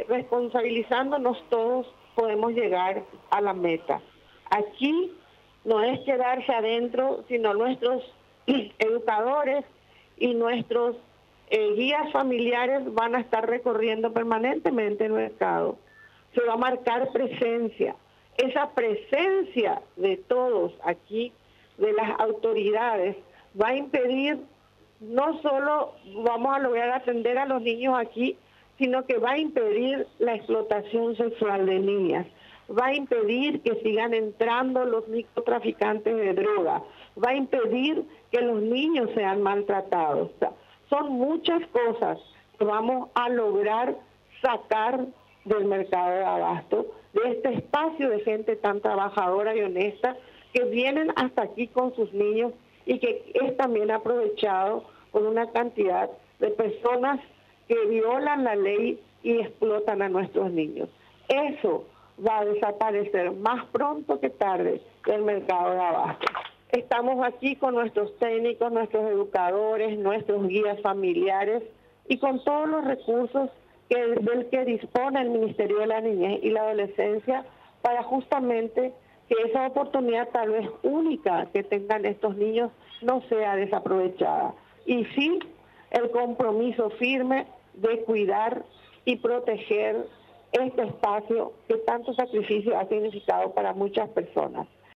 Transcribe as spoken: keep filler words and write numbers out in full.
responsabilizándonos todos podemos llegar a la meta. Aquí no es quedarse adentro, sino nuestros educadores y nuestros eh, guías familiares van a estar recorriendo permanentemente el mercado. Se va a marcar presencia. Esa presencia de todos aquí, de las autoridades, va a impedir, no solo vamos a lograr atender a los niños aquí, sino que va a impedir la explotación sexual de niñas, va a impedir que sigan entrando los microtraficantes de droga, va a impedir que los niños sean maltratados. O sea, son muchas cosas que vamos a lograr sacar del mercado de abasto, de este espacio de gente tan trabajadora y honesta que vienen hasta aquí con sus niños y que es también aprovechado por una cantidad de personas que violan la ley y explotan a nuestros niños. Eso va a desaparecer más pronto que tarde del mercado de abasto. Estamos aquí con nuestros técnicos, nuestros educadores, nuestros guías familiares y con todos los recursos que, del que dispone el Ministerio de la Niñez y la Adolescencia para justamente que esa oportunidad tal vez única que tengan estos niños no sea desaprovechada. Y sí, el compromiso firme de cuidar y proteger este espacio que tanto sacrificio ha significado para muchas personas.